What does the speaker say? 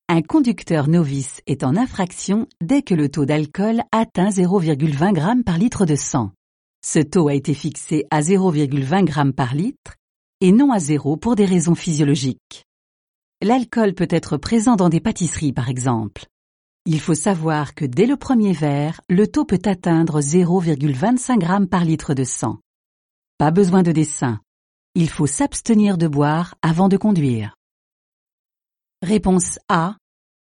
Un conducteur novice est en infraction dès que le taux d'alcool atteint 0,20 g par litre de sang. Ce taux a été fixé à 0,20 g par litre et non à 0 pour des raisons physiologiques. L'alcool peut être présent dans des pâtisseries par exemple. Il faut savoir que dès le premier verre, le taux peut atteindre 0,25 g par litre de sang. Pas besoin de dessin. Il faut s'abstenir de boire avant de conduire. Réponse A.